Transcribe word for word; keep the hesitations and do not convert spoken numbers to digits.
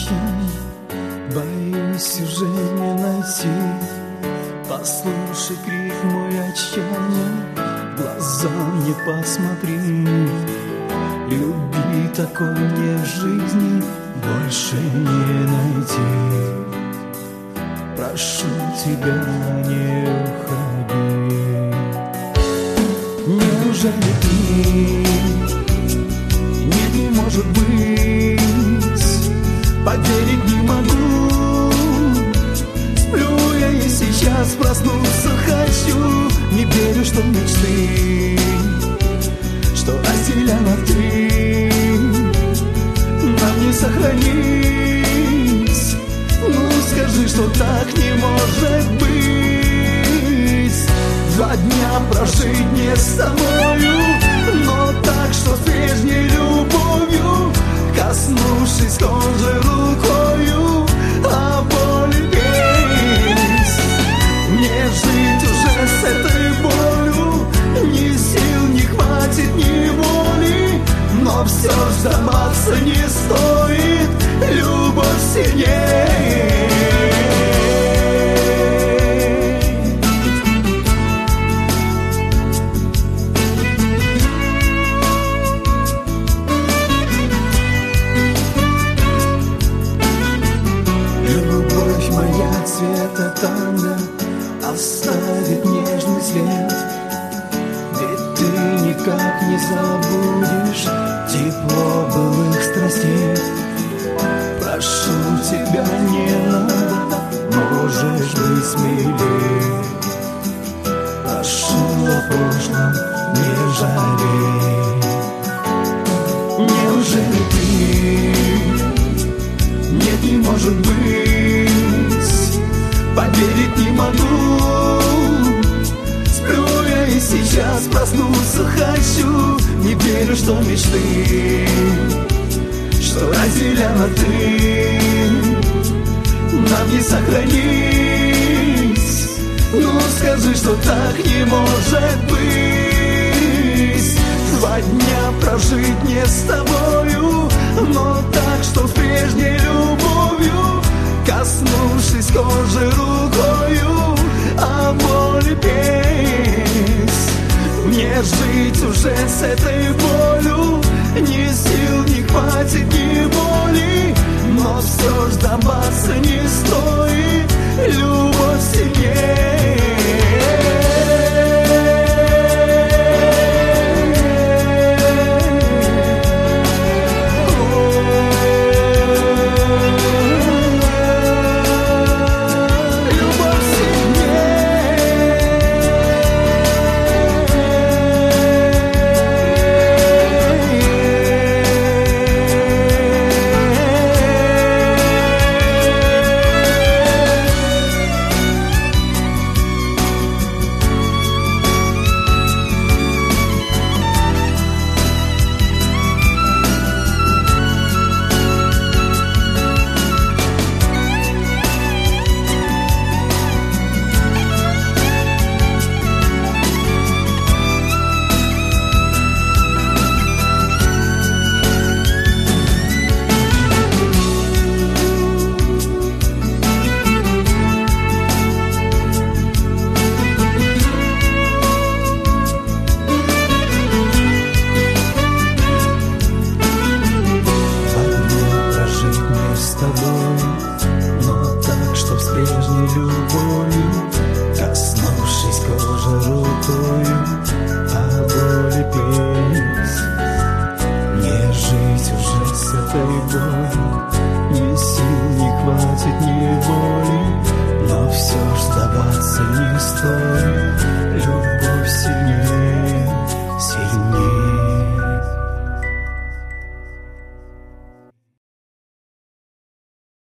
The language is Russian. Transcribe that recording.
прощай, боюсь уже не найти. Послушай крик мой отчаяния, в глаза мне посмотри. Люби, такой мне в жизни больше не найти. Прошу тебя, не уходи. Неужели ты, нет, не может быть, поверить не могу. Сплю я и сейчас проснуться хочу. Не верю, что мечты, что разделяла ты, нам не сохранить. Ну скажи, что так не может быть. Два дня прожить не с тобою, но так, что с прежней любовью, коснувшись кожи рукою, о боли петь. Мне жить уже с этой болью, ни сил не хватит, ни воли, но все ж сдаваться не стоит, любовь сильнее. Любовь моя цвета танго оставит нежный след, ведь ты никак не забудешь тепло былых страстей. Прошу тебя, не надо, можешь быть смелее. Прошу о прошлом, не жалей. Неужели ты, нет, не может быть, поверить не могу. Сплю я и сейчас проснуться хочу. Не верю, что мечты, что разделяла ты, нам не сохранить. Ну скажи, что так не может быть. Два дня прожить не с тобою, но так, что с прежней любовью, коснувшись кожи рукою, о боли петь. Мне жить уже с этой болью, ни сил не хватит, ни воли, но все ж сдаваться не стоит, любовь сильнее. Любовью, коснувшись кожи рукою, о боли петь. Мне жить уже с этой болью, ни сил не хватит, ни воли, но все ж сдаваться не стоит.